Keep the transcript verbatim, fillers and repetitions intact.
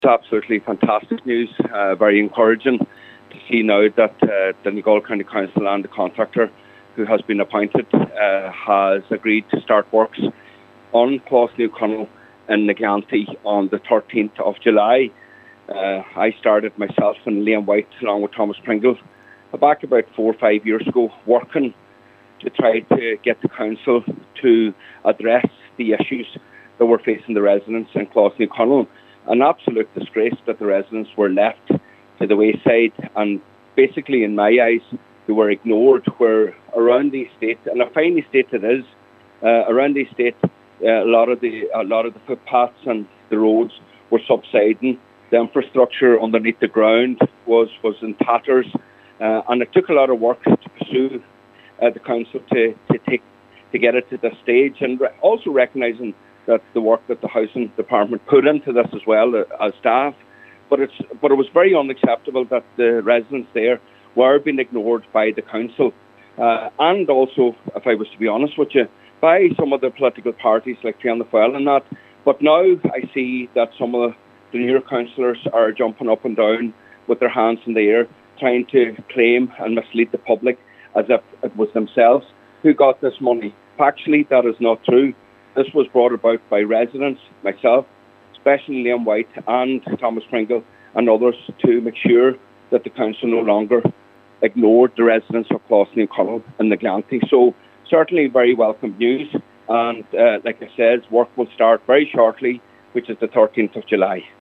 It's absolutely fantastic news, uh, very encouraging to see now that uh, the Donegal County Council and the contractor who has been appointed uh, has agreed to start works on Closs New Connell in Naganty on the thirteenth of July. Uh, I started myself and Liam White along with Thomas Pringle back about four or five years ago working to try to get the council to address the issues that were facing the residents in Closs New Connell. An absolute disgrace that the residents were left to the wayside, and basically in my eyes they were ignored, where around the estate, and a fine estate it is, uh, around the estate uh, a lot of the a lot of the footpaths and the roads were subsiding. The infrastructure underneath the ground was, was in tatters, uh, and it took a lot of work to pursue uh, the council to, to take to get it to this stage, and re- also recognising that the work that the housing department put into this as well uh, as staff. But it's but it was very unacceptable that the residents there were being ignored by the council, uh, and also, if I was to be honest with you, by some of the political parties like Fianna Fáil and that. But now I see that some of the newer councillors are jumping up and down with their hands in the air, trying to claim and mislead the public as if it was themselves who got this money. Actually, that is not true. This was brought about by residents, myself, especially Liam White and Thomas Pringle and others, to make sure that the council no longer ignored the residents of Closs New Connell and Naganty. So certainly very welcome news, and uh, like I said, work will start very shortly, which is the thirteenth of July.